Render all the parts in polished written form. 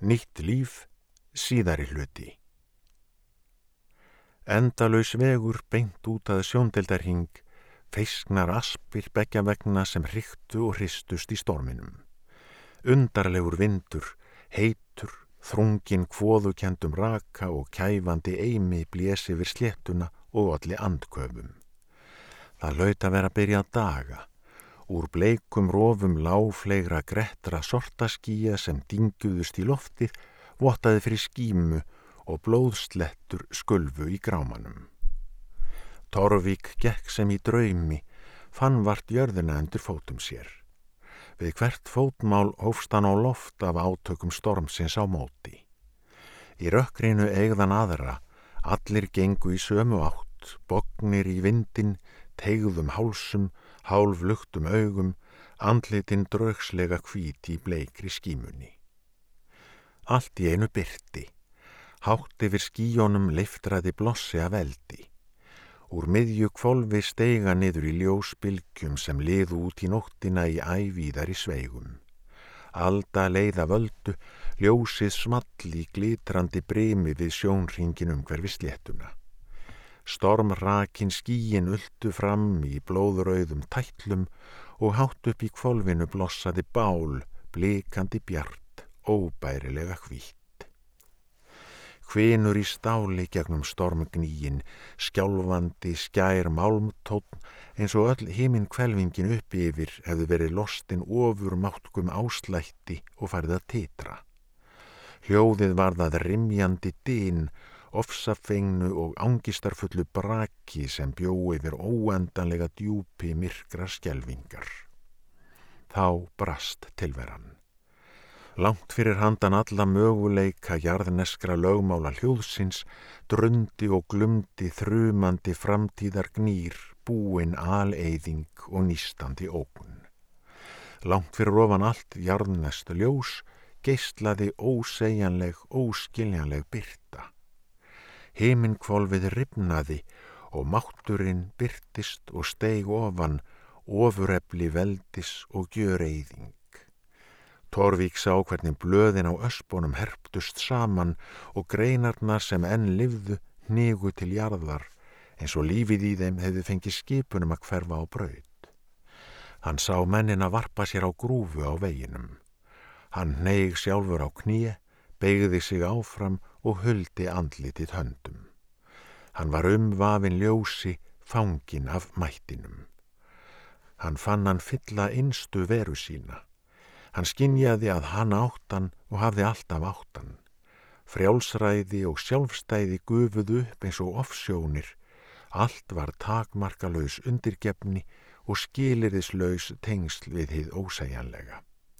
Nýtt líf, síðari hluti. Endalaus vegur beint út að sjóndeildarhring, feysknar aspir beggja vegna sem hryktu og hristust í storminum. Undarlegur vindur, heitur, þrunginn kvoðukenndum raka og kæfandi eimi blés yfir sléttuna og olli andköfum. Það hlaut að vera að byrja að daga. Úr bleikum rofum lágflegra grettra sortaskýja sem dynguðust í loftið vottaði fyrir skímu og blóðslettur skulfu í grámanum. Torfvík gekk sem í draumi, fann vart jörðina undir fótum sér. Við hvert fótmál hófst hann á loft af átökum stormsins á móti. Í rökkrinu eigðan aðra, allir gengu í sömu átt, bognir í vindin, teygðum hálsum, hálfluktum augum, andlitin draugslega hvít í bleikri skímunni. Allt í einu birti. Hátt yfir skýjónum leiftraði blossi af eldi. Úr miðju hvolfi steiga niður í ljósbylgjum sem liðu út í nóttina í ævíðari sveigum. Alda leið af öldu, ljósið small í glitrandi brimi við sjónhringin umhverfis sléttuna. Stormrakin skýin ultu fram í blóðrauðum tætlum og hátt upp í hvolfinu blossaði bál, blikandi bjart, óbærilega hvít. Hvinur í stáli gegnum stormgníin, skjálfandi skær málmtónn eins og öll himinhvelfingin uppi yfir hefði verið lostin ofur máttgum áslætti og farið að titra. Hljóðið var það rymjandi dyn, ofsafengnu og angistarfullu braki sem bjó yfir óendanlega djúpi myrkrar skelfingar. Þá brast tilveran. Langt fyrir handan alla möguleika jarðneskra lögmála hljóðsins drundi og glumdi þrumandi framtíðar gnýr, búin aleyðing og nístandi ógn. Langt fyrir ofan allt jarðnest ljós geislaði ósegjanleg, óskiljanleg birta. Himinhvolfið rifnaði og mátturinn birtist og steig ofan, ofurefli veldis og gjöreyðing. Torfvík sá hvernig blöðin á öspunum herptust saman og greinarnar sem enn lifðu hnigu til jarðar, eins og lífið í þeim hefði fengið skipunum að hverfa á braut. Hann sá mennina varpa sér á grúfu á veginum. Hann hneig sjálfur á kné, beygði sig áfram og huldi andlitið höndum. Hann var umvafinn ljósi, fanginn af mættinum. Hann fann hann fylla innstu veru sína. Hann skynjaði að hann áttan og hafði alltaf áttan. Frjálsræði og sjálfstæði gufuðu upp eins og ofsjónir. Allt var takmarkalaus undirgefni og skilyrðislaus tengsl við hið ósegjanlega.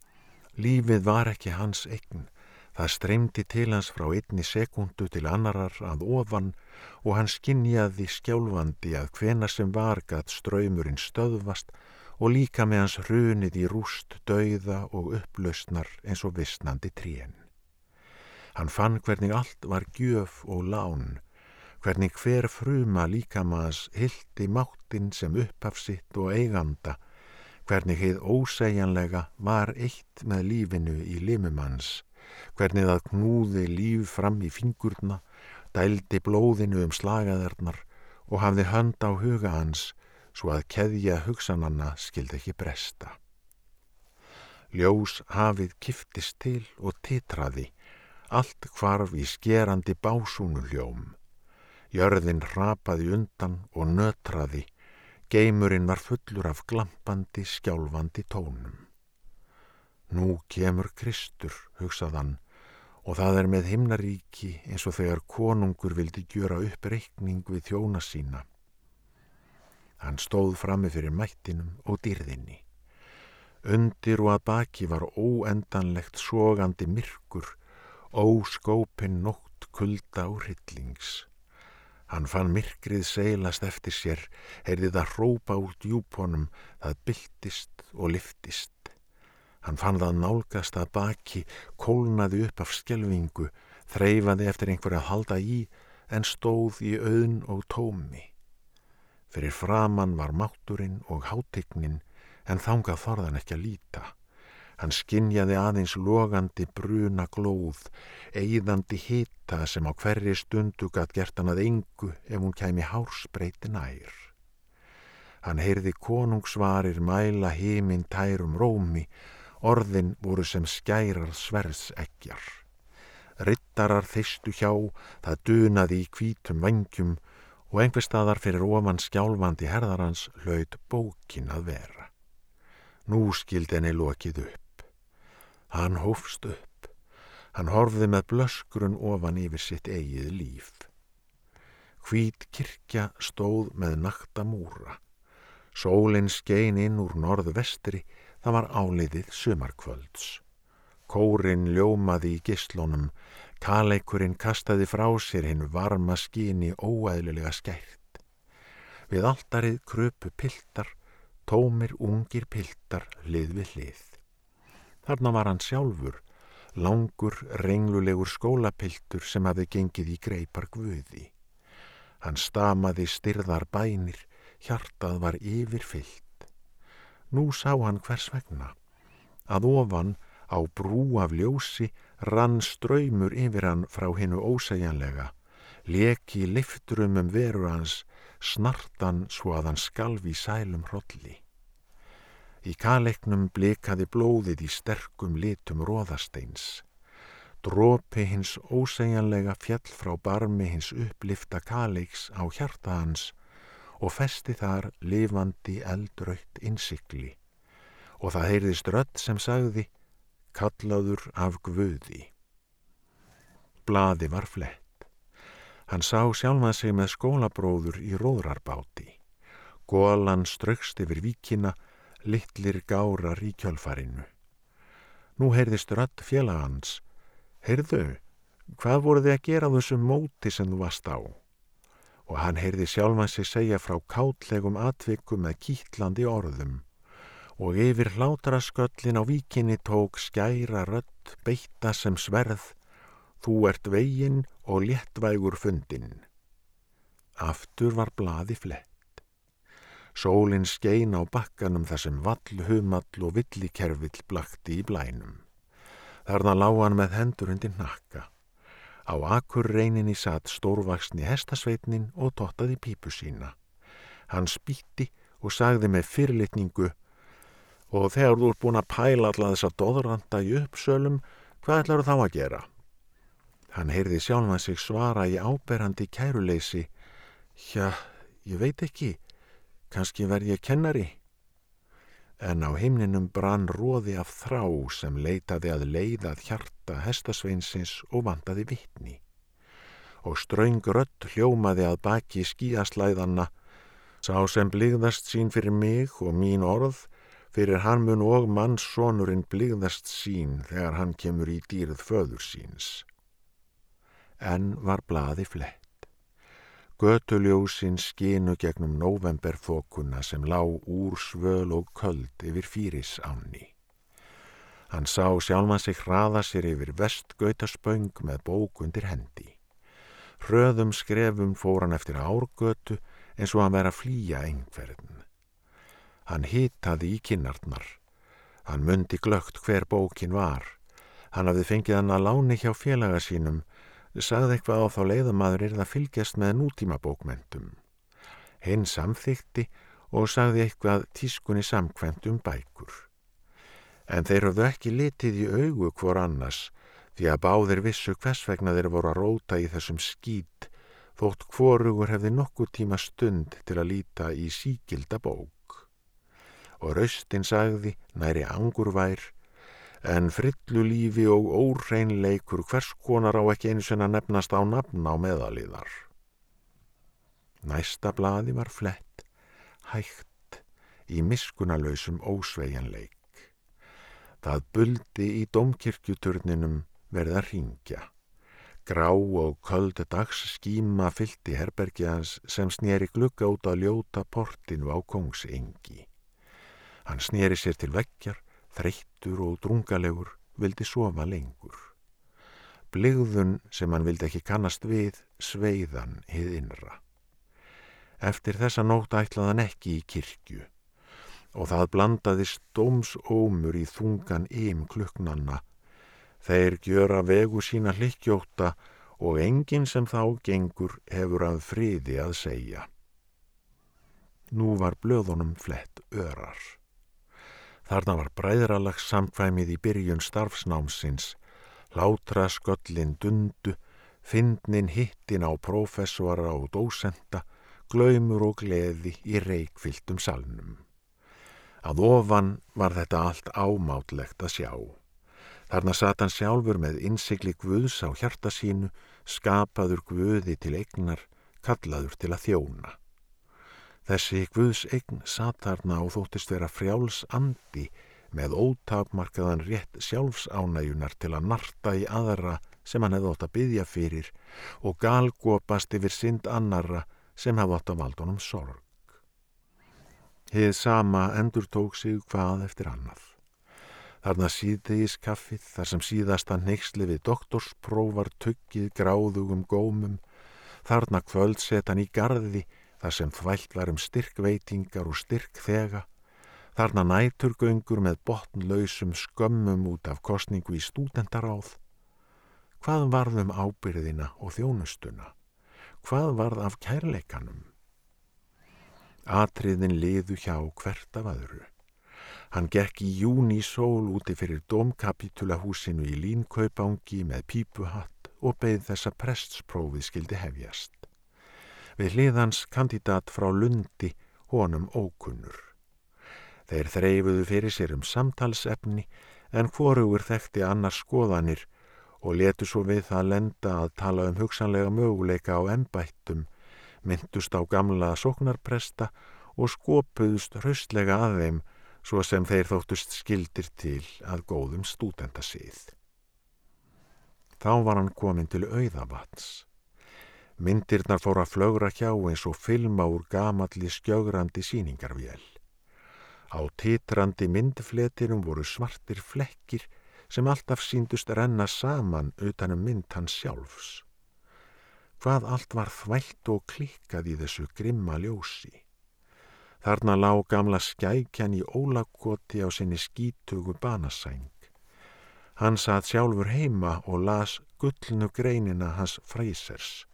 Lífið var ekki hans eign. Það streymdi til hans frá einni sekúndu til annarar að ofan og hann skynjaði skjálfandi að hvenær sem var gat straumurinn stöðvast og líka með hans hrunið í rúst dauða og upplausnar eins og visnandi trén. Hann fann hvernig allt var gjöf og lán, hvernig hver fruma líkamans hylti máttinn sem upphaf sitt og eiganda, hvernig hið ósegjanlega var eitt með lífinu í limum hans, hvernig það knúði líf fram í fingurna, dældi blóðinu slagaðarnar og hafði hönd á huga hans, svo að keðja hugsananna skyldi ekki bresta. Ljós hafið kiftist til og titraði, allt hvarf í skerandi básúnuhljóm. Jörðin hrapaði undan og nötraði, geimurinn var fullur af glampandi, skjálfandi tónum. Nú kemur Kristur, hugsað hann, og það með himnaríki eins og þegar konungur vildi gjöra upp reikning við þjóna sína. Hann stóð frammi fyrir mættinum og dýrðinni. Undir og að baki var óendanlegt sogandi myrkur, óskópin nótt kulda og hryllings. Hann fann myrkrið seilast eftir sér, heyrði það hrópa úr djúpunum, það byltist og lyftist. Hann fann það nálgast að baki, kólnaði upp af skelfingu, þreifaði eftir einhverju að halda í, en stóð í auðn og tómi. Fyrir framan var mátturinn og hátignin, en þangað þorði hann ekki að líta. Hann skynjaði aðeins logandi bruna glóð, eyðandi hita sem á hverri stundu gat gert hann að engu ef hún kæmi hársbreyti nær. Hann heyrði konungsvarir mæla himinn tærum rómi, orðin voru sem skærar sverðseggjar. Riddarar þeystu hjá, það dunaði í hvítum vængjum og einhvers staðar fyrir ofan skjálfandi herðarans hlaut bókin að vera. Nú skildi henni lokið upp. Hann hófst upp. Hann horfði með blöskrun ofan yfir sitt eigið líf. Hvít kirkja stóð með nakta múra. Sólin skein inn úr norðvestri, það var áliðið sumarkvölds. Kórinn ljómaði í geislunum, kaleikurinn kastaði frá sér hinn varma skini óeðlilega skært. Við altarið krupu piltar, tómir ungir piltar hlið við hlið. Þarna var hann sjálfur, langur, renglulegur skólapiltur sem hafði gengið í greipar guði. Hann stamaði stirðar bænir, hjartað var yfirfyllt. Nú sá hann hvers vegna. Að ofan á brú af ljósi rann straumur yfir hann frá hinu ósegjanlega, leki lyfturum veru hans, snartan svo að hann skalf í sælum hrolli. Í kaleiknum blikaði blóðið í sterkum litum roðasteins. Dropi hins ósegjanlega fjall frá barmi hins upplyfta kaleiks á hjarta hans og festi þar lifandi eldrautt innsigli, og það heyrðist rödd sem sagði: kallaður af Guði. Blaði var flett. Hann sá sjálfan sig með skólabróður í róðrarbáti. Golan straukst yfir víkina, litlir gárar í kjölfarinu. Nú heyrðist rödd félagans: heyrðu, hvað voruð þið að gera á þessu móti sem þú varst á? Og hann heyrði sjálfan sig segja frá kátlegum atvikum með kýtlandi orðum. Og yfir hlátrasköllin á víkinni tók skæra rödd beitta sem sverð: þú ert veginn og léttvægur fundinn. Aftur var blaði flett. Sólin skein á bakkanum þar sem vallhumall og villikerfill blakti í blænum. Þarna lá hann með hendur undir hnakka. Á akurreininni sat stórvaxni hestasveitnin og tottaði pípu sína. Hann spýtti og sagði með fyrirlitningu: og þegar þú ert búin að pæla alla þessa doðranda í uppsölum, hvað ætlarðu þá að gera? Hann heyrði sjálfan sig svara í áberandi kæruleysi: ja, ég veit ekki, kannski verð ég kennari. En á himninum brann roði af þrá sem leitaði að leið að hjarta hestasveinsins og vantaði vitni. Og ströng rödd hljómaði að baki skýjaslæðanna: sá sem blygðast sín fyrir mig og mín orð, fyrir hann mun og mannssonurinn blygðast sín þegar hann kemur í dýrð föður síns. En var blaði flett. Götuljósin skinu gegnum nóvemberþokuna sem lá úrsvöl og köld yfir Fýrisánni. Hann sá sjálfan sig hraða sér yfir vestgautaspöng með bók undir hendi. Hröðum skrefum fór hann eftir árgötu eins og hann væri að flýja einhvern. Hann hitaði í kinnarnar. Hann mundi glöggt hver bókin var. Hann hafði fengið hann að láni hjá félaga sínum, sagði eitthvað á þá leið að maður yrði að fylgjast með nútímabókmenntum. Hinn samþykti og sagði eitthvað tískunni samkvæmt bækur. En þeir höfðu ekki litið í augu hvor annars, því að báðir vissu hvers vegna þeir voru að róta í þessum skít, þótt hvorugur hefði nokkur tíma stund til að líta í sígilda bók. Og raustin sagði, nærri angurvær: en frillulífi og óhreinleikur hvers konar á ekki einu sinni að nefnast á nafn á meðaliðar. Næsta blaði var flett, hægt, í miskunnalausum ósveigjanleik. Það buldi í dómkirkjuturninum verið að hringja. Grá og köld dagsskíma fyllti herbergi hans sem sneri glugga út að ljóta portinu á Kóngsengi. Hann sneri sér til veggjar, þreyttur og drungalegur, vildi sofa lengur. Blygðun sem hann vildi ekki kannast við sveið hann hið innra. Eftir þessa nótt ætlaði hann ekki í kirkju. og það blandaðist dómsómur í þungan klukknanna. Þeir gjöra vegu sína hlykkjótta og enginn sem þá gengur hefur að friði að segja. Nú var blöðunum flett örar. Þarna var bræðralags samkvæmið í byrjun starfsnámsins, hlátra sköllin dundu, fyndnin hittin á prófessora og dósenta, glaumur og gleði í reykfylltum salnum. Að ofan var þetta allt ámátlegt að sjá. Þarna sat hann sjálfur með innsigli Guðs á hjarta sínu, skapaður Guði til eignar, kallaður til að þjóna. Þessi Guðs eign sat þarna og þóttist vera frjáls andi með ótakmarkaðan rétt sjálfsánægjunar til að narta í aðra sem hann hefði átt að biðja fyrir og galgopast yfir synd annarra sem hefði átt að valda honum sorg. Hið sama endurtók sig hvað eftir annað. Þarna síðdegis kaffið þar sem síðasta hneyksli við doktorsprófar tuggið gráðugum gómum, þarna kvöldsetan í garði þar sem þvælt var styrkveitingar og styrkþega, þarna næturgöngur með botnlausum skömmum út af kosningu í stúdentaráð. Hvað varð ábyrgðina og þjónustuna? Hvað varð af kærleikanum? Atriðin liðu hjá hvert af öðru. Hann gekk í júnísól úti fyrir dómkapítulahúsinu í Línkaupangi með pípuhatt og beið þess að prestsprófið skyldi hefjast. Við hlið hans kandidát frá Lundi, honum ókunnur. Þeir þreifuðu fyrir sér samtalsefni en hvorugur þekkti annars skoðanir og létu svo við það lenda að tala hugsanlega möguleika á embættum, myntust á gamla sóknarpresta og skopuðust hraustlega að þeim svo sem þeir þóttust skyldir til að góðum stúdentasið. Þá var hann kominn til Auðavatns. Myndirnar fóru að flögra hjá eins og filma úr gamalli skjögrandi sýningarvél. Á titrandi myndfletinum voru svartir flekkir sem alltaf sýndust renna saman utan mynd hans sjálfs. Hvað allt var þvælt og klikkað í þessu grimma ljósi. Þarna lá gamla skækjan í ólakoti á sinni skítugu banasæng. Hann sat sjálfur heima og las gullnu greinina hans Freysers.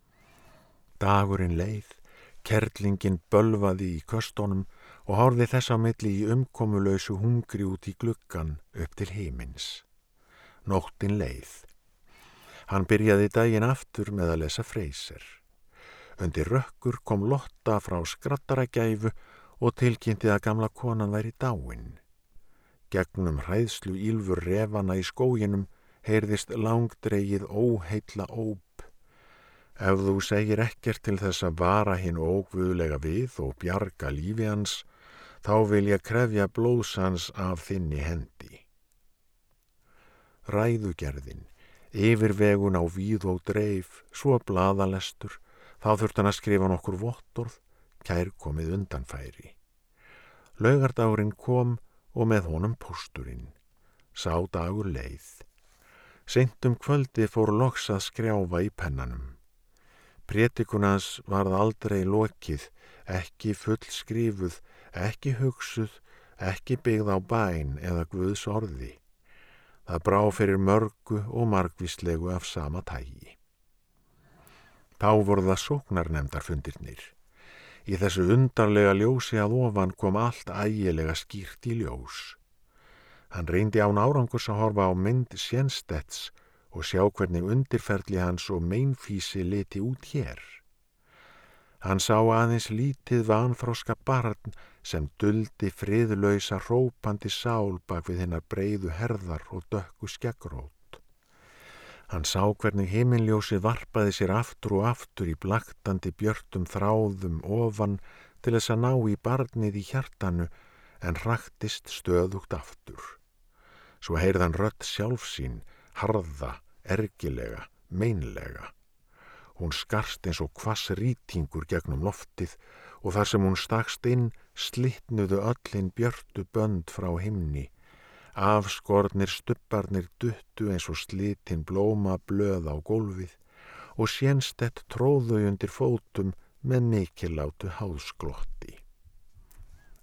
Dagurinn leið, kerlingin bölvaði í köstunum og horfði þess á milli í umkomulausu hungri út í gluggann upp til himins. Nóttin leið. Hann byrjaði daginn aftur með að lesa Freyser. Undir rökkur kom Lotta frá skrattaragæfu og tilkynnti að gamla konan væri dáin. Gegnum hræðslu ýlfur refana í skóginum heyrðist langdregið óheilla óp. Ef þú segir ekkert til þess að vara hinn óguðlega við og bjarga lífi hans, þá vil ég krefja blóðs hans af þinni hendi. Ræðugerðin, yfirvegun á víð og dreif, svo blaðalestur, þá þurfti hann að skrifa nokkur vottorð, kærkomið undanfæri. Laugardagurinn kom og með honum pósturinn. Sá dagur leið. Seint kvöldi fór loks að skrjáfa í pennanum. Prédikunans varð aldrei lokið, ekki fullskrifuð, ekki hugsuð, ekki byggð á bæn eða Guðs orði. Það brá fyrir mörgu og margvíslegu af sama tagi. Þá voru það sóknarnefndarfundirnir. Í þessu undarlega ljósi að ofan kom allt ægilega skýrt í ljós. Hann reyndi án árangurs að horfa á mynd Sjenstedts og sjá hvernig undirferli hans og meinfísi liti út hér. Hann sá aðeins lítið vanþroska barn sem duldi friðlausa hrópandi sál bak við hinnar breiðu herðar og dökku skeggrót. Hann sá hvernig himinljósið varpaði sér aftur og aftur í blaktandi björtum þráðum ofan til þess að ná í barnið í hjartanu en hraktist stöðugt aftur. Svo heyrði hann rödd sjálf sín, harða, ergilega, meinlega. Hún skarst eins og hvass rýtingur gegnum loftið og þar sem hún stakst inn slitnuðu öllin björtu bönd frá himni. Afskornir stubbarnir duttu eins og slitin blóma blöð á gólfið og Sjenstedt tróðu undir fótum með mikillátu háðsklotti.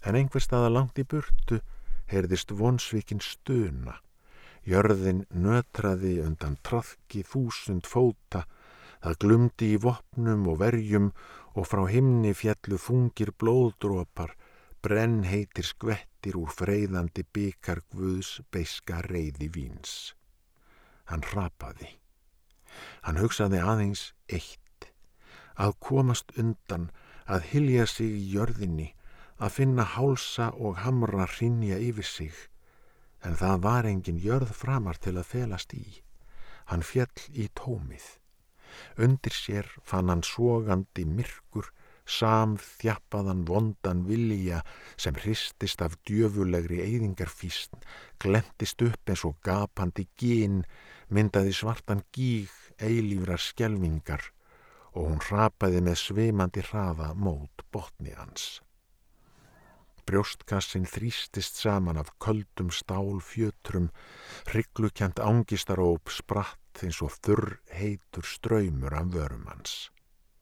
En einhver staðar langt í burtu heyrðist vonsvikinn stuna. Jörðin nötraði undan traðki 1000 fóta, það glumdi í vopnum og verjum og frá himni féllu þungir blóðdropar, brennheitir skvettir úr freyðandi bikar Guðs beiska reiði víns. Hann hrapaði. Hann hugsaði aðeins eitt, að komast undan, að hylja sig í jörðinni, að finna hálsa og hamra hrynja yfir sig, en það var engin jörð framar til að felast í. Hann féll í tómið. Undir sér fann hann sogandi myrkur, samþjappaðan vondan vilja sem hristist af djöfulegri eyðingarfýsn, glentist upp eins og gapandi gin, myndaði svartan gíg eilífrar skelfingar og hún hrapaði með svimandi hraða mót botni hans. Brjóstkassin þrýstist saman af köldum stálfjötrum, hryglukennt ángistaróp spratt eins og þurr heitur straumur af vörum hans.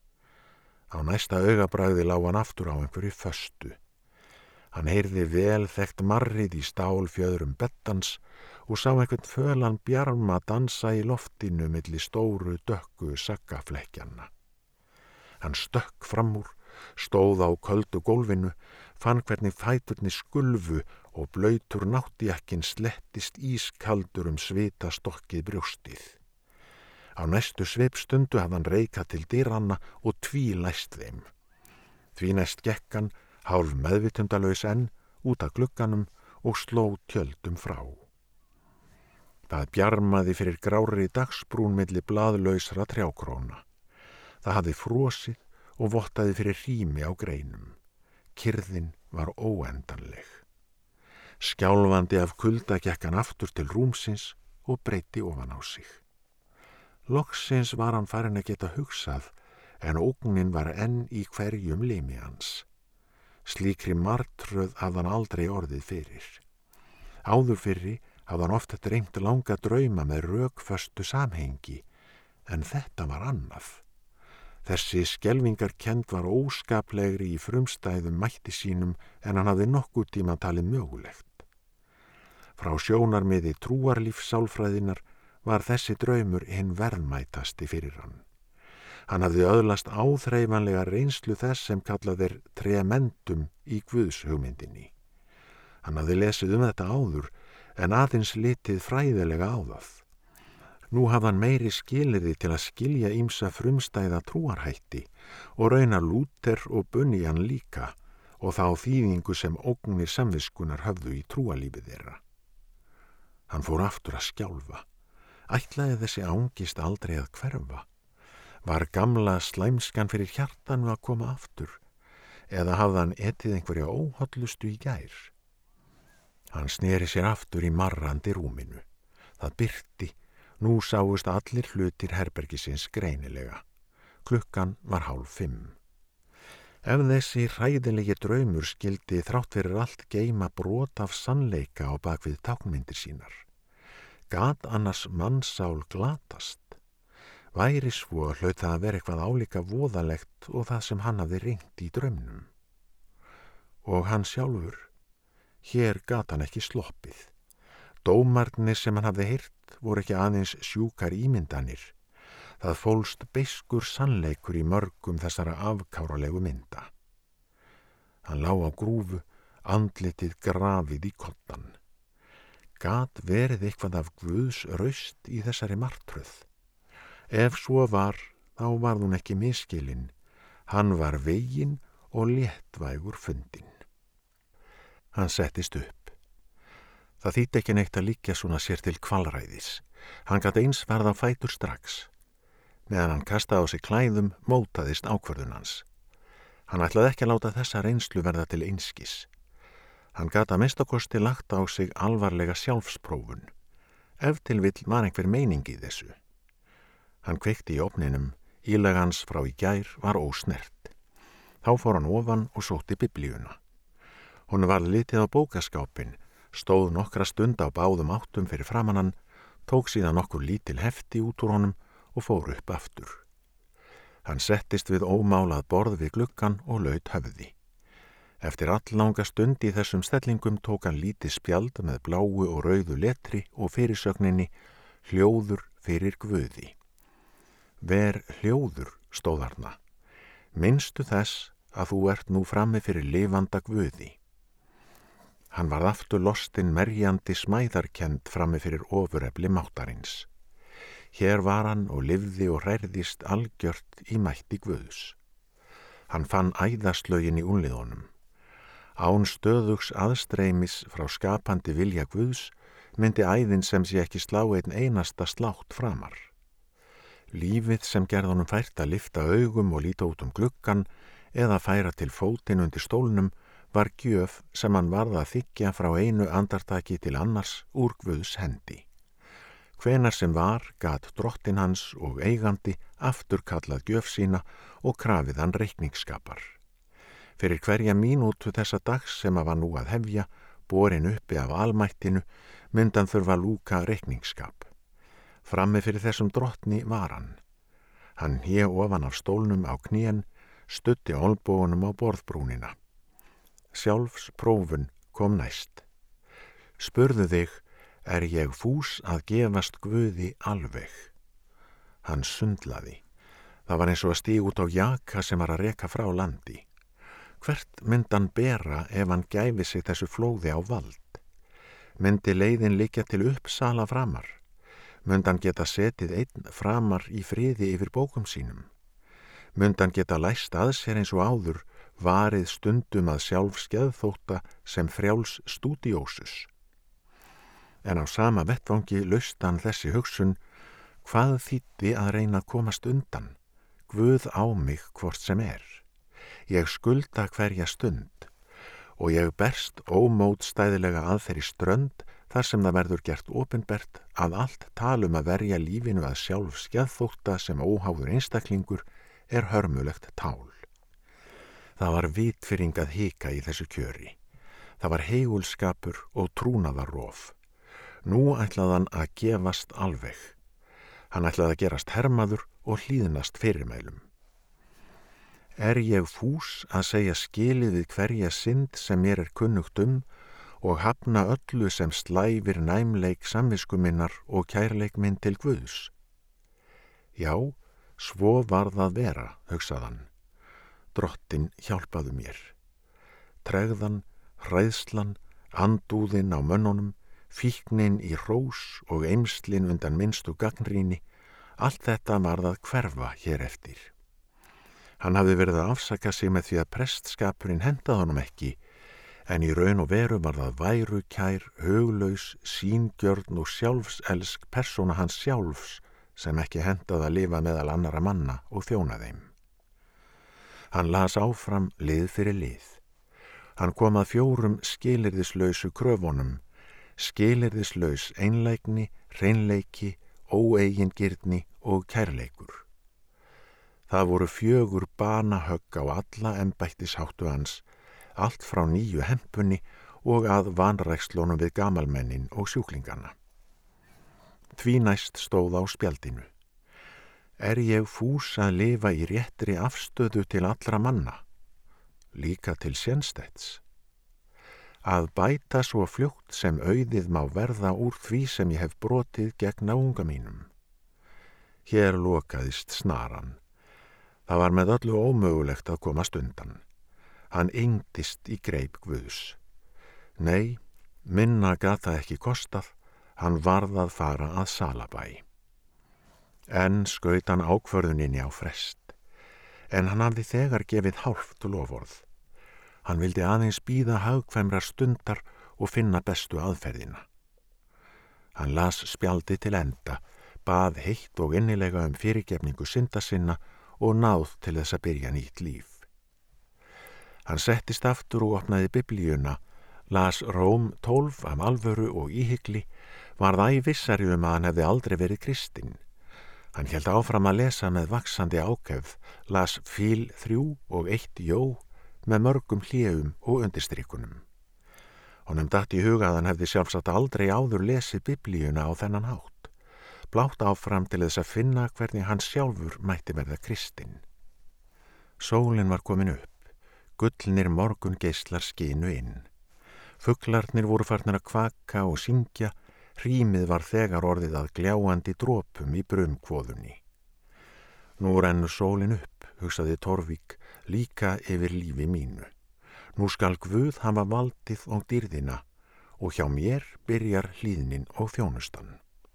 Á næsta augabragði lá hann aftur á einhverju föstu. Hann heyrði vel þekkt marrið í stálfjöðrum beddans og sá einhvern fölan bjarma dansa í loftinu milli stóru dökku saggaflekkjanna. Hann stökk fram úr, stóð á köldu gólfinu, fann hvernig fæturnir skulfu og blautur náttjakkinn slettist ískaldur svita stokkið brjóstið. Á næstu svipstundu hafði hann reikað til dyranna og tvílæst þeim. Því næst gekk hann, hálf meðvitundalaus enn, út að glugganum og sló tjöldum frá. Það bjarmaði fyrir grárri dagsbrún milli blaðlausra trjákróna. Það hafði frosið og vottaði fyrir hrími á greinum. Kyrrðin var óendanleg. Skjálfandi af kulda gekk hann aftur til rúmsins og breiddi ofan á sig. Loksins var hann farinn að geta hugsað, en ógnin var enn í hverjum limi hans. Slíkri martröð hafði hann aldrei orðið fyrir. Áður fyrri hafði hann oft dreymt langa drauma með rökföstu samhengi, en þetta var annað. Þessi skelfingarkennd var óskaplegri í frumstæðum mætti sínum en hann hafði nokkuð tíma talið mögulegt. Frá sjónarmiði trúarlífssálfræðinnar var þessi draumur hinn verðmætasti fyrir hann. Hann hafði öðlast áþreifanlega reynslu þess sem kallað tremendum í Guðs hugmyndinni. Hann hafði lesið þetta áður en aðeins litið fræðilega á það. Nú hafði hann meiri skilyrði til að skilja ýmsa frumstæða trúarhætti og raunar Lúter og Bunyan líka og þá þýðingu sem ógnir samviskunnar höfðu í trúarlífi þeirra. Hann fór aftur að skjálfa. Ætlaði þessi ángist aldrei að hverfa? Var gamla slæmskan fyrir hjartanu að koma aftur? Eða hafði hann etið einhverja óhollustu í gær? Hann sneri sér aftur í marrandi rúminu. Það birti, nú sáust allir hlutir herbergisins greinilega. Klukkan var 4:30. Ef þessi hræðilegi draumur skildi þrátt fyrir allt geyma brot af sannleika á bakvið táknmyndir sínar. Gat annars mannsál glatast? Væri svo hlaut það að vera eitthvað álíka voðalegt og það sem hann hafði reynt í draumnum. Og hann sjálfur, hér gat hann ekki sloppið. Dómarnir sem hann hafði heyrt voru ekki aðeins sjúkar ímyndanir. Það fólst beiskur sannleikur í mörgum þessara afkáralegu mynda. Hann lá á grúfu, andlitið grafið í koddann. Gat verið eitthvað af Guðs raust í þessari martröð? Ef svo var, þá varð hún ekki misskilin. Hann var veginn og léttvægur fundinn. Hann settist upp. Það þýddi ekki neitt að liggja svona sér til kvalræðis. Hann gat eins farð á fætur strax. Meðan hann kastaði á sig klæðum, mótaðist ákvörðun hans. Hann ætlaði ekki að láta þessa reynslu verða til einskis. Hann gat að minnstakosti lagt á sig alvarlega sjálfsprófun. Ef til vill var einhver meining í þessu. Hann kveikti í ofninum, íleg hans frá í gær var ósnert. Þá fór hann ofan og sótti biblíuna. Hún var litið á bókaskápin, stóð nokkra stund á báðum áttum fyrir framan hann, tók síðan nokkur lítil hefti út úr honum og fór upp aftur. Hann settist við ómálað borð við gluggan og laut höfði. Eftir alllanga stund í þessum stellingum tók hann lítið spjald með bláu og rauðu letri og fyrirsögninni Hljóður fyrir Guði. Ver hljóður, stóð þarna. Minnstu þess að þú ert nú frammi fyrir lifanda Guði. Hann varð aftur lostinn merjandi smæðarkennd frammi fyrir ofurefli máttarins. Hér var hann og lifði og hrærðist algjört í mætti Guðs. Hann fann æðaslögin í úlnliðunum. Án stöðugs aðstreymis frá skapandi vilja Guðs myndi æðin sem sé ekki slá einn einasta slátt framar. Lífið sem gerði honum fært að lyfta augum og líta út gluggan eða færa til fótinn undir stólnum var gjöf sem hann varð að þiggja frá einu andartaki til annars úr Guðs hendi. Hvenær sem var gat drottinn hans og eigandi aftur kallað gjöf sína og krafið hann reikningsskapar. Fyrir hverja mínútu þessa dags sem var nú að hefja, borin uppi af almættinu, myndan þurfa að lúka reikningsskap. Frammi fyrir þessum drottni var hann. Hann hné ofan af stólnum á knén, studdi olnbogunum á borðbrúnina. Sjálfsprófun kom næst. Spurðu þig, er ég fús að gefast Guði alveg? Hann sundlaði. Það var eins og að stíga út á jaka sem var að reka frá landi. Hvert myndi hann bera ef hann gæfi sig þessu flóði á vald? Myndi leiðin liggja til Uppsala framar? Myndi hann geta setið einn framar í friði yfir bókum sínum? Myndi hann geta læst að sér eins og áður, varið stundum að sjálf skeðþótta sem frjáls stúdíósus? En á sama vettvangi laust hann þessi hugsun, hvað þýddi að reyna að komast undan? Guð á mig hvort sem er. Ég skulda hverja stund og ég berst ómótstæðilega að þeirri strönd þar sem það verður gert opinbert að allt talum að verja lífinu að sjálf skeðþótta sem óháður einstaklingur er hörmulegt tál. Það var vitfirring að hika í þessu kjöri. Það var heigulskapur og trúnaðarrof. Nú ætlaði hann að gefast alveg. Hann ætlaði að gerast hermaður og hlýðnast fyrirmælum. Er ég fús að segja skilið við hverja synd sem mér er kunnugt og hafna öllu sem slæfir næmleik samvisku minnar og kærleik minn til Guðs? Já, svo var það vera, hugsaði hann. Drottinn hjálpaðu mér. Tregðan, hræðslan, andúðin á mönnunum, fíknin í hrós og eymslin undan minnstu gagnrýni, allt þetta varð að hverfa hér eftir. Hann hafði verið að afsaka sig með því að prestskapurinn hendaði honum ekki, en í raun og veru var það værukær, huglaus, síngjörn og sjálfselsk persóna hans sjálfs sem ekki hendaði að lifa meðal annara manna og þjóna þeim. Hann las áfram lið fyrir lið. Hann kom að 4 skilyrðislausu kröfunum, skilyrðislaus einlægni, hreinleiki, óeigingirni og kærleikur. Það voru 4 banahögg á alla embættisháttu hans, allt frá nýju hempunni og að vanrækslunum við gamalmennin og sjúklingana. Því næst stóð á spjaldinu. Er ég fús að lifa í réttri afstöðu til allra manna, líka til Sjenstedts? Að bæta svo fljótt sem auðið má verða úr því sem ég hef brotið gegn náunga mínum. Hér lokaðist snaran. Það var með öllu ómögulegt að komast undan. Hann engdist í greip Guðs. Nei, minna gat það ekki kostað, hann varð að fara að Salabæ. En skaut hann ákvörðuninni á frest. En hann hafði þegar gefið hálft loforð. Hann vildi aðeins bíða hagkvæmrar stundar og finna bestu aðferðina. Hann las spjaldi til enda, bað heitt og innilega fyrirgefningu synda sinna og náð til þess að byrja nýtt líf. Hann settist aftur og opnaði biblíuna, las Róm 12 af alvöru og íhygli, varð æ vissari að hann hefði aldrei verið kristinn. Hann hélt áfram að lesa með vaxandi ákefð, las Fíl 3 og 1 Jó með mörgum hléum og undirstrikunum. Honum datt í huga að hann hefði sjálfsagt aldrei áður lesið biblíuna á þennan hátt. Blátt áfram til þess að finna hvernig hann sjálfur mætti verða kristinn. Sólin var komin upp, Gullnir morgungeislar skinu inn. Fuglarnir voru farnir að kvaka og syngja, hrímið var þegar orðið að gljáandi dropum í brumkvoðunni. Nú rennur sólin upp, hugsaði Torfík, líka yfir lífi mínu. Nú skal Guð hafa valdið og dýrðina og hjá mér byrjar hlýðnin og þjónustan.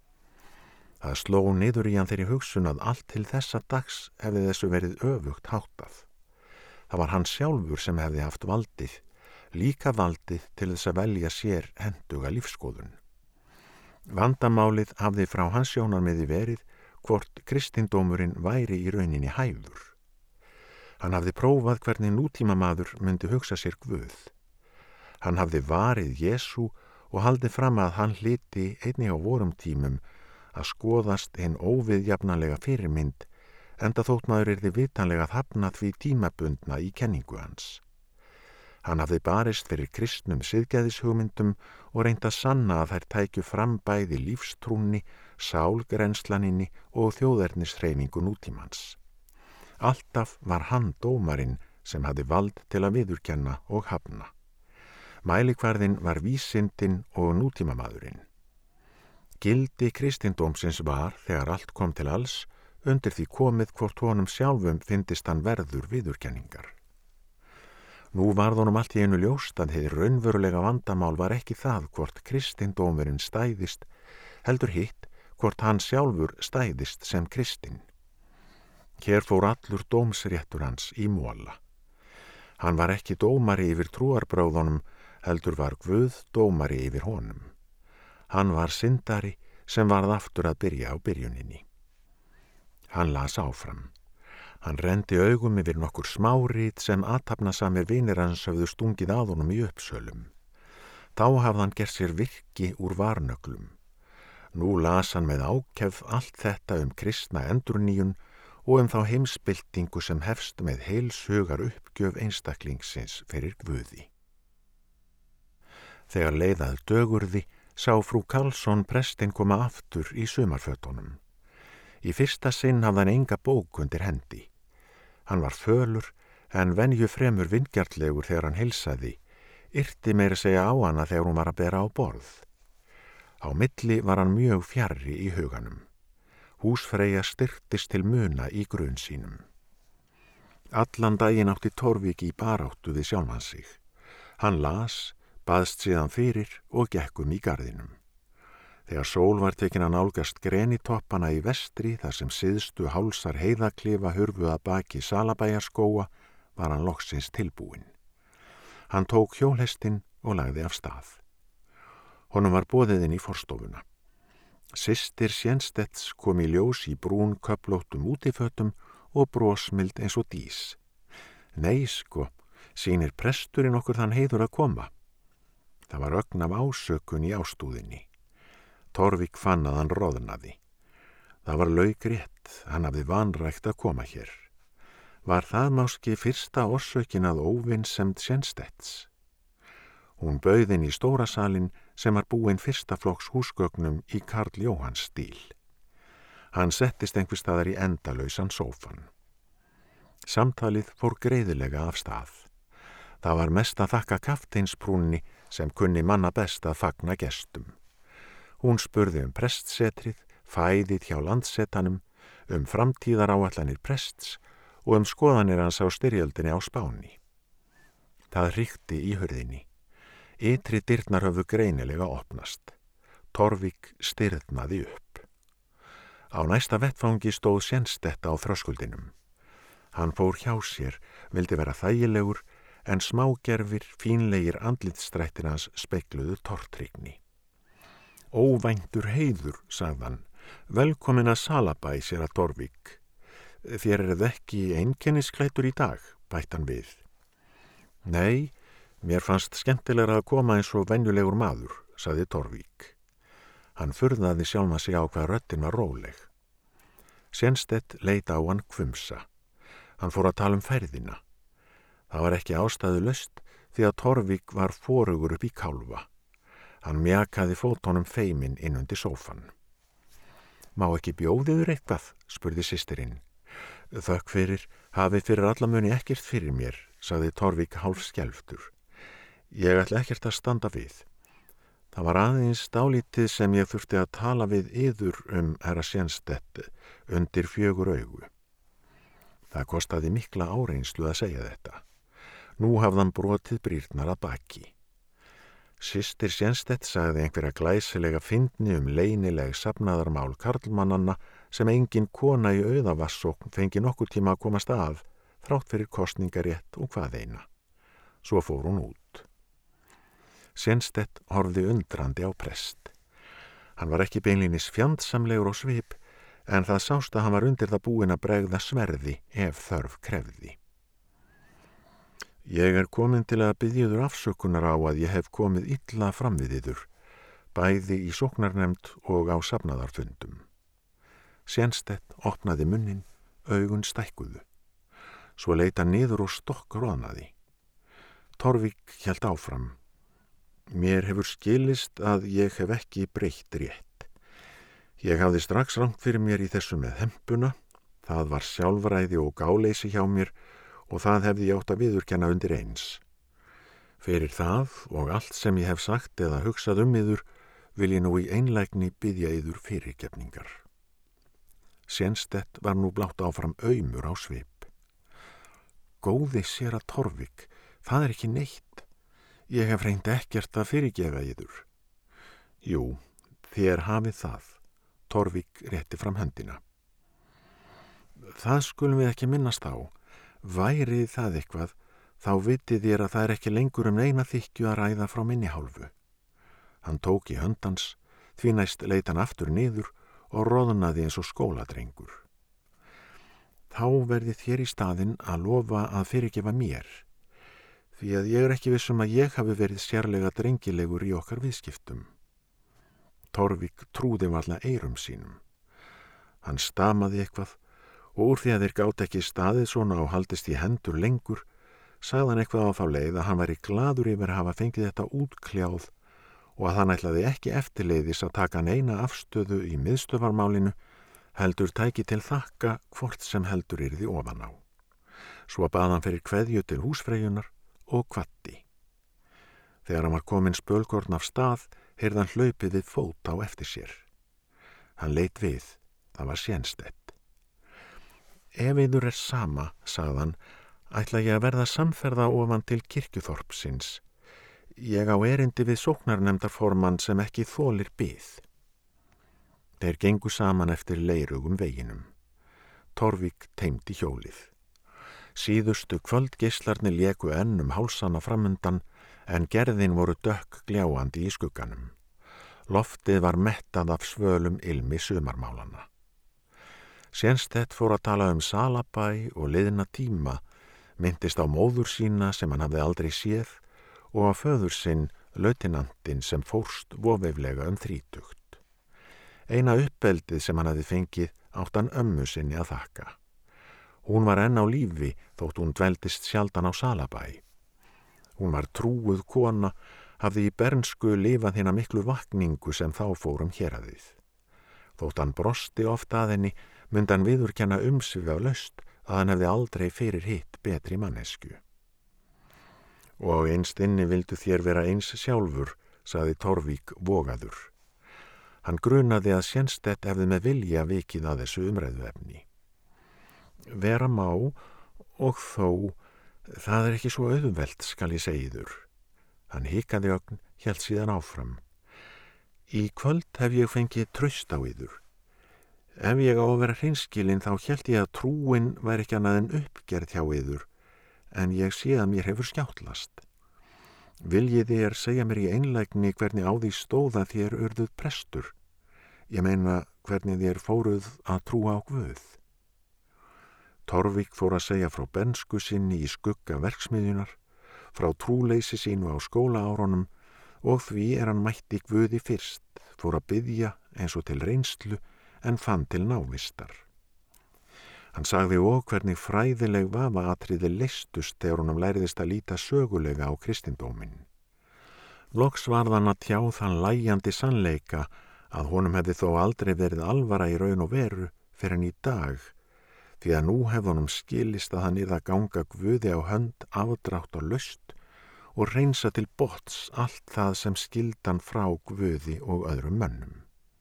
Það sló niður í hann þeirri hugsun að allt til þessa dags hefði þessu verið öfugt háttað. Það var hann sjálfur sem hefði haft valdið, líka valdið til þess að velja sér hentuga lífskoðun. Vandamálið hafði frá hans sjónarmiði verið hvort kristindómurinn væri í rauninni hæfur. Hann hafði prófað hvernig nútímamaður myndi hugsa sér Guð. Hann hafði varið Jesú og haldið fram að hann hlyti einnig á vorum tímum að skoðast hinn óviðjafnalega fyrirmynd, enda þótt maður yrði vitanlega að hafna því tímabundna í kenningu hans. Hann hafði barist fyrir kristnum siðgæðishugmyndum og reynt að sanna að þær tækju fram bæði lífstrúnni, sálgrenslaninni og þjóðernishreyfingu nútímans. Alltaf var hann dómarinn sem hafði vald til að viðurkenna og hafna. Mælikvarðinn var vísindin og nútímamaðurinn. Gildi kristindómsins var, þegar allt kom til alls, undir því komið hvort honum sjálfum fyndist hann verður viðurkenningar. Nú varð honum allt í einu ljóst að hið raunverulega vandamál var ekki það hvort kristindómurinn stæðist, heldur hitt hvort hann sjálfur stæðist sem kristinn. Hér fór allur dómsréttur hans í mola. Hann var ekki dómari yfir trúarbrögðunum, heldur var Guð dómari yfir honum. Hann var syndari sem varð aftur að byrja á byrjuninni. Hann las áfram. Hann renndi augum yfir nokkur smárít sem athafnasamir vinir hans höfðu stungið að honum í Uppsölum. Þá hafði hann gert sér virki úr varnöglum. Nú las hann með ákefð allt þetta kristna endurnýjun og þá heimsbyltingu sem hefst með heilshugar uppgjöf einstaklingsins fyrir Guði. Þegar leið að dögurði sá frú Karlsson prestinn koma aftur í sumarfötunum. Í fyrsta sinn hafði hann enga bók undir hendi. Hann var fölur en venju fremur vingjarnlegur þegar hann heilsaði, yrti meira segja á hana þegar hún var að bera á borð. Á milli var hann mjög fjarri í huganum. Húsfreyja styrktist til muna í grun sínum. Allan daginn átti Torfík í baráttu við sjálfan sig. Hann las, baðst síðan fyrir og gekk í garðinum. Þegar sól var tekin að nálgast grenitoppana í vestri þar sem syðstu hálsar heiðaklifa hurfu að baki Salabæjarskóga var hann loksins tilbúinn. Hann tók hjólhestinn og lagði af stað. Honum var boðið inn í forstofuna. Systir Sjenstedts kom í ljós í brún köflóttum útifötum og brosmild eins og dís. Nei sko, sýnir presturinn okkur þann heiður að koma. Það var ögn af ásökun í ástúðinni. Torfík fann að hann roðnaði. Það var laukrétt, hann hafði vanrækt að koma hér. Var það máski fyrsta orsökin að óvinsemd Sjenstedts. Hún bauð inn í stóra salinn sem var búinn fyrsta flokks húsgögnum í Karl Jóhanns stíl. Hann settist einhvers staðar í endalausan sófan. Samtalið fór greiðilega af stað. Það var mest að þakka kafteinsprúnni sem kunni manna best að fagna gestum. Hún spurði prestsetrið, fæðið hjá landsetanum, framtíðaráætlanir prests og skoðanir hans á styrjöldinni á Spáni. Það hrikti í hurðinni. Ytri dyrnar höfðu greinilega opnast. Torfík stirðnaði upp. Á næsta vettfangi stóð Sjenstedt á þröskuldinum. Hann fór hjá sér, vildi vera þægilegur, en smágerfir, fínlegir andlitsdrættir hans spegluðu tortryggni. Óvæntur heiður, sagðan, velkomin að Salabæ, séra Torfík. Þér eruð ekki einkennisklæddur í dag, bætti hann við. Nei, mér fannst skemmtilegra að koma eins og venjulegur maður, sagði Torfík. Hann furðaði sjálfan sig á hvað röddin var róleg. Sjenstedt leit á hann hvumsa. Hann fór að tala ferðina. Það var ekki ástæðulaust því að Torfík var forugur upp í kálfa. Hann mjakaði fótunum feiminn inn undir sófan. Má ekki bjóðiður eitthvað, spurði systirinn. Þökk fyrir, hafi fyrir alla muni ekkert fyrir mér, sagði Torfik hálfskelftur. Ég ætla ekkert að standa við. Það var aðeins dálítið sem ég þurfti að tala við yður herra Sjenstedt undir 4 augu. Það kostaði mikla áreynslu að segja þetta. Nú hafði hann brotið brýrnar að baki. Systir Sjenstedt sagði einhverja glæsilega fyndni leynileg safnaðarmál karlmannanna sem engin kona í auðavassókn fengi nokkur tíma að komast að, þrátt fyrir kosningarétt og hvað eina. Svo fór hún út. Sjenstedt horfði undrandi á prest. Hann var ekki beinlínis fjandsamlegur á svip, en það sást að hann var undir það búinn að bregða sverði ef þörf krefði. Ég komin til að biðja yður afsökunar á að ég hef komið illa fram við yður, bæði í sóknarnefnd og á safnaðarfundum. Sjenstedt opnaði munnin, augun stækkuðu. Svo leit hann niður og stokkroðnaði. Torfik hélt áfram. Mér hefur skilist að ég hef ekki breytt rétt. Ég hafði strax rangt fyrir mér í þessu með hempuna, það var sjálfræði og gáleysi hjá mér og það hefði ég átt að viðurkenna undir eins. Fyrir það og allt sem ég hef sagt eða hugsað yður vil ég nú í einlægni biðja yður fyrirgefningar. Sjenstedt var nú blátt áfram aumur á svip. Góði séra Torfik, það ekki neitt. Ég hef reynt ekkert að fyrirgefa yður. Jú, þér hafið það. Torfik rétti fram höndina. Það skulum við ekki minnast á. Væri það eitthvað, þá vitið þér að það ekki lengur neina þykju að ræða frá minni hálfu. Hann tók í hönd hans, því næst leit hann aftur niður og roðnaði eins og skóladrengur. Þá verði þér í staðinn að lofa að fyrirgefa mér, því að ég ekki viss að ég hafi verið sérlega drengilegur í okkar viðskiptum. Torfik trúði varla eyrum sínum. Hann stamaði eitthvað, og úr því að þeir gátt ekki staðið svona og haldist í hendur lengur, sagði hann eitthvað á þá leið að hann væri gladur yfir að hafa fengið þetta útkljáð og að hann ætlaði ekki eftirleiðis að taka neina afstöðu í miðstöfarmálinu, heldur tæki til þakka hvort sem heldur yrði ofan á. Svo bað hann fyrir kveðju til húsfreyjunar og kvaddi. Þegar hann var kominn spölkorn af stað, heyrði hann hlaupið við fót á eftir sér. Hann leit við, það var Sjenstedt. Ef yður sama, sagði hann, ætla ég að verða samferða ofan til kirkjuþorpsins. Ég á erindi við sóknarnefndarformann sem ekki þolir bið. Þeir gengu saman eftir leirugum veginum. Torfik teymdi hjólið. Síðustu kvöldgeislarnir léku enn hálsana framundan, en gerðin voru dökk gljáandi í skugganum. Loftið var mettað af svölum ilmi sumarmálanna. Sjenstedt fór að tala Salabæ og liðna tíma, myndist á móður sína sem hann hafði aldrei séð og á föður sinn, lautinantinn sem fórst voveiflega 30. Eina uppeldið sem hann hafði fengið átt hann ömmu sinni að þakka. Hún var enn á lífi þótt hún dveldist sjaldan á Salabæ. Hún var trúuð kona, hafði í bernsku lifað hina miklu vakningu sem þá fór héraðið. Þótt hann brosti oft að henni, myndi hann viðurkenna umsvifalaust að hann hefði aldrei fyrir hitt betri mannesku. Og einst inni vildu þér vera eins sjálfur, sagði Torfik vogaður. Hann grunaði að Sjenstedt hefði með vilja vikið að þessu umræðuefni. Vera má, og þó, það ekki svo auðvelt, skal ég segja þur. Hann hikaði ögn, hélt síðan áfram. Í kvöld hef ég fengið traust á yður. Ef ég á að vera hreinskilinn þá hélt ég að trúin væri ekki annað en uppgerð hjá yður, en ég sé að mér hefur skjáttlast. Viljið þér segja mér í einlægni hvernig á því stóð að þér urðuð prestur? Ég meina hvernig þér fóruð að trúa á Guð. Torfik fór að segja frá bernsku sinni í skugga verksmiðjunar, frá trúleysi sínu á skólaárunum og því hann mætti Guði fyrst, fór að biðja eins og til reynslu en fann til návistar. Hann sagði og hvernig fræðileg vafaatriði leystust þegar honum lærðist að líta sögulega á kristindóminn. Loks varð hann að tjá þann lægjandi sannleika að honum hefði þó aldrei verið alvara í raun og veru fyrr en í dag, því að nú hefði honum skilist að hann yrði að ganga Guði á hönd afdrátt og laust og hreinsa til botns allt það sem skildan frá Guði og öðrum mönnum.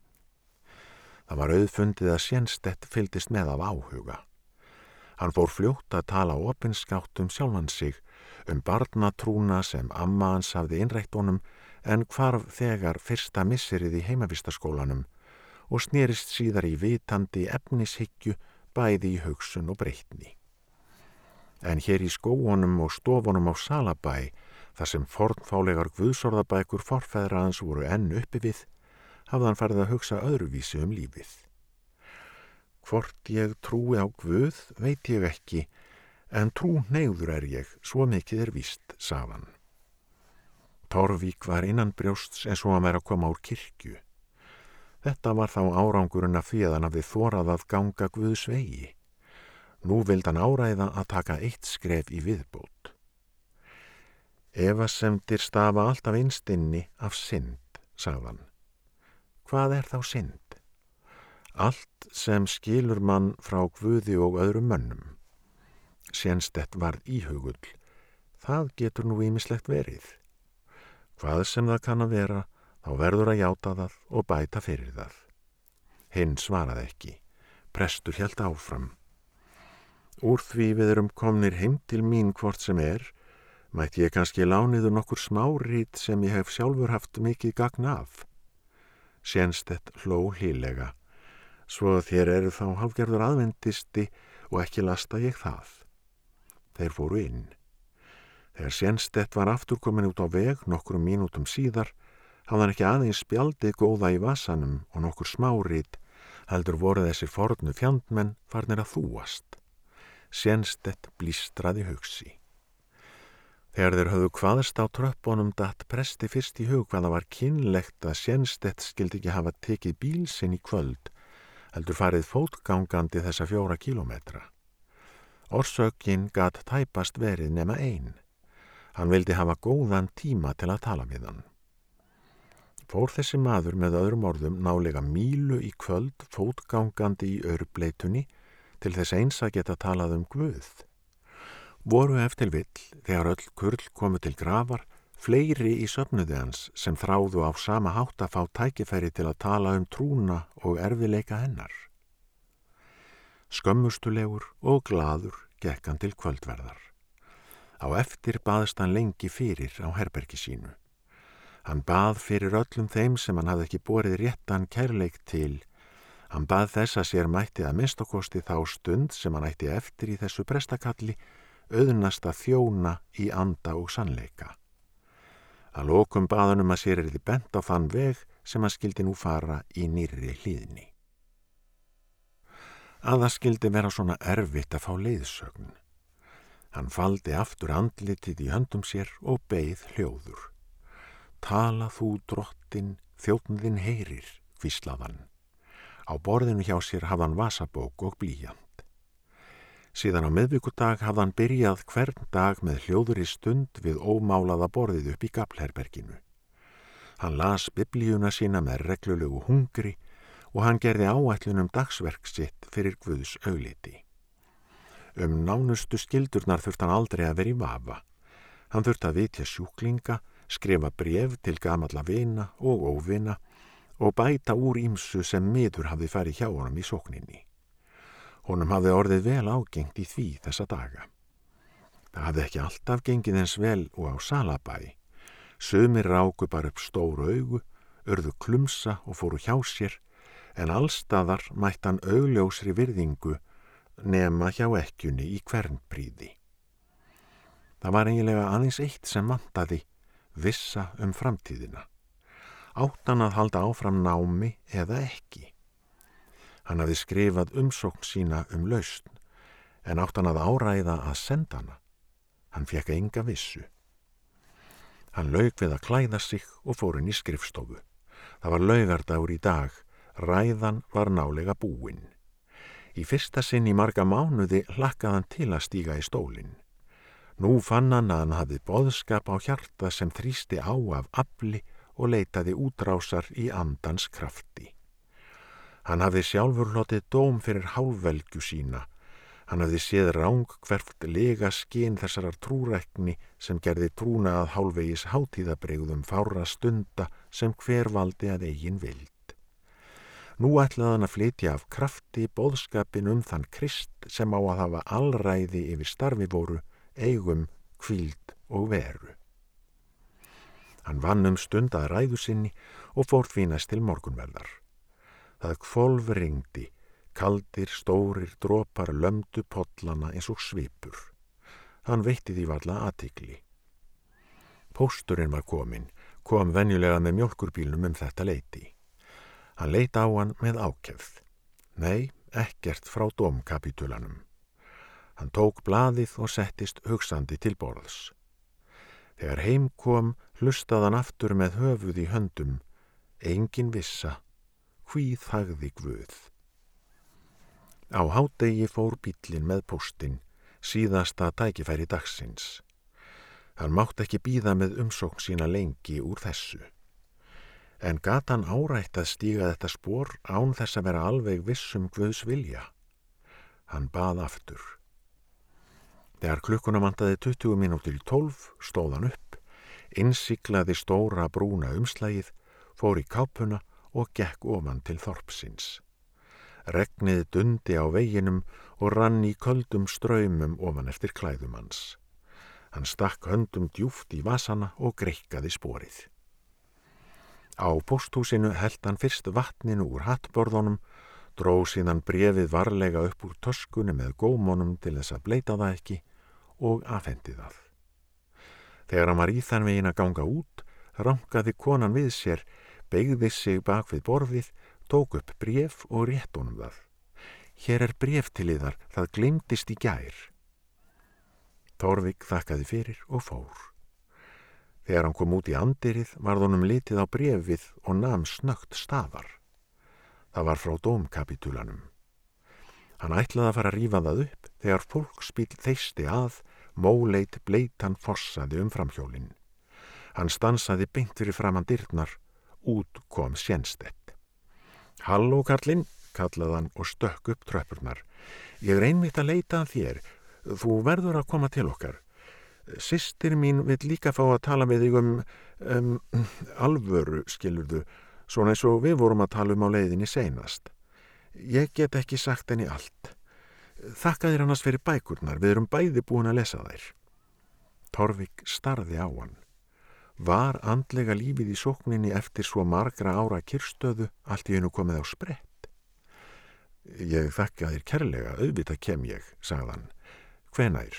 Það var auðfundið að Sjenstedt fylgdist með af áhuga. Hann fór fljótt að tala opinskátt sjálfan sig, barnatrúna sem amma hans hafði innrætt honum en hvarf þegar fyrsta missirið í heimavistaskólanum og snerist síðar í vitandi efnishyggju bæði í hugsun og breytni. En hér í skógunum og stofunum á Salabæ, þar sem fornfálegar guðsorðabækur forfeðra hans voru enn uppi við, hafði hann farið að hugsa öðruvísi lífið. Hvort ég trúi á Guð veit ég ekki, en trúhneigður ég, svo mikið víst, sagði hann. Torfvík var innan brjósts eins og hann væri að koma úr kirkju. Þetta var þá árangurinn af því að hann hafði þorað að ganga Guðs vegi. Nú vildi hann áræða að taka eitt skref í viðbót. Efasemdir stafa alltaf innst inni af synd, sagði hann. Hvað þá synd? Allt sem skilur mann frá Guði og öðrum mönnum. Sjenstedt varð íhugull. Það getur nú ýmislegt verið. Hvað sem það kann að vera, þá verður að játa það og bæta fyrir það. Hinn svaraði ekki. Prestur hélt áfram. Úr því við erum komnir heim til mín hvort sem mætti ég kannski lániður nokkur smárít sem ég hef sjálfur haft mikið gagn af. Sjenstedt hló hlýlega. Svo þér þá hálfgerður aðvendisti og ekki lasta ég það. Þeir fóru inn. Þegar Sjenstedt var aftur komin út á veg nokkrum mínútum síðar, hafði hann ekki aðeins spjaldið góða í vasanum og nokkur smárít, heldur voru þessir fornu fjandmenn farnir að þúast. Sjenstedt blístraði hugsi. Þegar þeir höfðu kvaðst á tröppunum datt presti fyrst í hug hvað það var kynlegt að Sjenstedt skildi ekki hafa tekið bíl sinn í kvöld, heldur farið fótgangandi þessa 4 kílómetra. Orsökin gat tæpast verið nema ein. Hann vildi hafa góðan tíma til að tala við hann. Fór þessi maður með öðrum orðum nálega mílu í kvöld fótgangandi í örbleitunni til þess eins að geta talað Guð. Voru eftir vill, þegar öll kurl komu til grafar, fleiri í söfnuði hans sem þráðu á sama hátt að fá tækifæri til að tala trúna og erfiðleika hennar. Skömmustulegur og glaður gekk hann til kvöldverðar. Á eftir baðst hann lengi fyrir á herbergi sínu. Hann bað fyrir öllum þeim sem hann hafði ekki borið réttan kærleik til. Hann bað þess að sér mætti að minnstakosti þá stund sem hann ætti eftir í þessu prestakalli auðnast að þjóna í anda og sannleika. Að lokum baðunum að sér yrði bent á þann veg sem hann skildi nú fara í nýrri hlíðni. Að það skildi vera svona erfitt að fá leiðsögn. Hann faldi aftur andlitið í höndum sér og beið hljóður. Tala þú, drottinn, þjónn þinn heyrir, hvíslaði hann. Á borðinu hjá sér hafði hann vasabók og blýant. Síðan á miðvikudag hafði hann byrjað hvern dag með hljóðri stund við ómálaða borðið upp í gaflherberginu. Hann las biblíuna sína með reglulegu hungri og hann gerði áætlun dagsverk sitt fyrir Guðs augliti. Nánustu skildurnar þurfti hann aldrei að vera í vafa. Hann þurfti að vitja sjúklinga, skrifa bréf til gamalla vina og óvina og bæta úr ýmsu sem miður hafði farið hjá honum í sókninni. Honum hafði orðið vel ágengt í því þessa daga. Það hafði ekki alltaf gengið eins vel og á Salabæ. Sumir ráku bara upp stóru augu, urðu klumsa og fóru hjá sér, en allstaðar mætti hann augljósri virðingu nema hjá ekkjunni í Kvernprýði. Það var eiginlega aðeins eitt sem vantaði, vissa framtíðina. Átt hann að halda áfram námi eða ekki? Hann hafði skrifað umsókn sína lausn, en átt hann að áræða að senda hana. Hann fékk enga vissu. Hann lauk við að klæða sig og fór inn í skrifstofu. Það var laugardagur í dag, ræðan var nálega búin. Í fyrsta sinn í marga mánuði hlakkaði hann til að stíga í stólinn. Nú fann hann að hann hafði boðskap á hjarta sem þrýsti á af afli og leitaði útrásar í andans krafti. Hann hafði sjálfur hlotið dóm fyrir hálfvelgju sína, Hann hafði séð ranghverft lega skyn þessarar trúrækni sem gerði trúna að hálfvegis hátíðabrigðum fárra stunda sem hver valdi að eigin vild. Nú ætlaði hann að flytja af krafti boðskapin þann Krist sem á að hafa alræði yfir starfi voru, eigum, hvíld og veru. Hann vann stund að ræðu sinni og fór því næst til morgunverðar. Það hvolfringdi, kaldir, stórir dropar lömdu pollana eins og svipur. Hann veitti því varla athygli. Pósturinn var kom venjulega með mjólkurbílnum þetta leyti. Hann leit á hann með ákefð. Nei, ekkert frá dómkapítulanum. Hann tók blaðið og settist hugsandi til borðs. Þegar heim kom, hlustaði hann aftur með höfuð í höndum. Engin vissa, hví þagði Guð. Á hádegi fór bíllinn með póstinn, síðasta tækifæri dagsins. Hann mátti ekki bíða með umsókn sína lengi úr þessu. En gat hann árætt að stíga þetta spor án þess að vera alveg viss Guðs vilja. Hann bað aftur. Þegar klukkuna vantaði 20 mínútur í 12 stóð hann upp, innsiglaði stóra brúna umslagið, fór í kápuna og gekk ofan til þorpsins. Regnið dundi á veginum og rann í köldum straumum ofan eftir klæðum hans. Hann stakk höndum djúpt í vasana og greikkaði sporið. Á pósthúsinu hélt hann fyrst vatninu úr hattborðunum, dró síðan bréfið varlega upp úr töskunni með gómunum til þess að bleita það ekki og afhendi það. Þegar hann var í þann veginn að ganga út, rankaði konan við sér, beygði sig bak við borðið, tók upp bréf og rétt honum það. Hér bréf til yðar, það gleymdist í gær. Torfik þakkaði fyrir og fór. Þegar hann kom út í andirið varð honum litið á bréfið og nam snöggt staðar. Það var frá dómkapítulanum. Hann ætlaði að fara að rífa það upp þegar fólksbíll þeysti að, móleit bleitan fossaði framhjólinn. Hann stansaði beint fyrir framan dyrnar, út kom Sjenstedt. Halló, karlinn, kallaði hann og stökk upp tröppurnar. Ég einmitt að leita að þér. Þú verður að koma til okkar. Systir mín vill líka fá að tala við þig alvöru, skilurðu, svona eins og við vorum að tala á leiðinni seinast. Ég get ekki sagt henni allt. Þakka þér annars fyrir bækurnar, við erum bæði búin að lesa þær. Torfik starði á hann. Var andlega lífið í sókninni eftir svo margra ára kyrstöðu allt í einu komið á sprett? Ég þakka þér kærlega, auðvitað kem ég, sagði hann. Hvenær?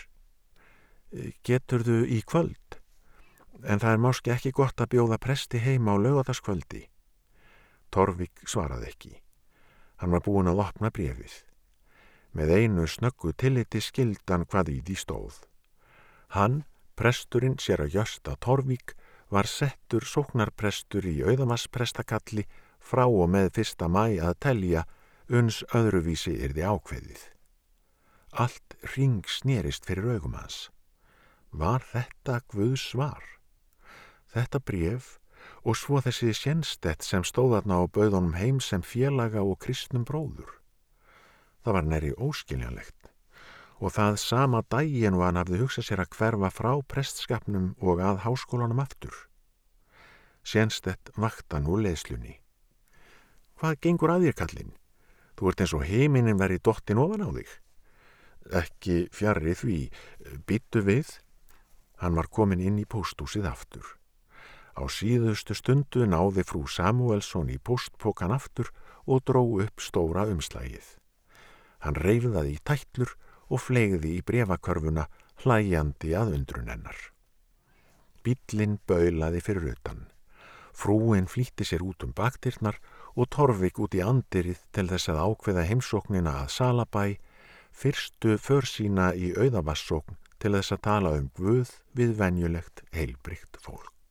Geturðu í kvöld? En það máski ekki gott að bjóða presti heim á laugardagskvöldi. Torfik svaraði ekki. Hann var búinn að opna bréfið. Með einu snöggu tilliti skildi hann hvað í því stóð. Hann, presturinn séra Gösta Torfik, var settur sóknarprestur í Auðamarsprestakalli frá og með 1. maí að telja uns öðruvísi yrði ákveðið. Allt hring snerist fyrir augum hans. Var þetta Guðs svar? Þetta bréf og svo þessi Sjenstedt sem stóð þarna og bauð honum heim sem félaga og kristnum bróður. Það var nærri óskiljanlegt og það sama daginn og hann hafði hugsað sér að hverfa frá prestskapnum og að háskólanum aftur. Sjenstedt vakti hann úr leiðslunni. Hvað gengur að þér, kallinn? Þú ert eins og himinin veri dottinn ofan á þig. Ekki fjarri því, bíddu við. Hann var kominn inn í pósthúsið aftur. Á síðustu stundu náði frú Samuelsson í póstpokan aftur og dró upp stóra umslagið. Hann reif það í tætlur og fleygði í bréfakörfuna hlæjandi að undrun hennar. Bíllinn baulaði fyrir utan. Frúin flýtti sér út bakdyrnar og Torfik út í andirið til þess að ákveða heimsóknina að Salabæ, fyrstu för sína í Auðavarsókn til þess að tala Guð við venjulegt heilbrigt fólk.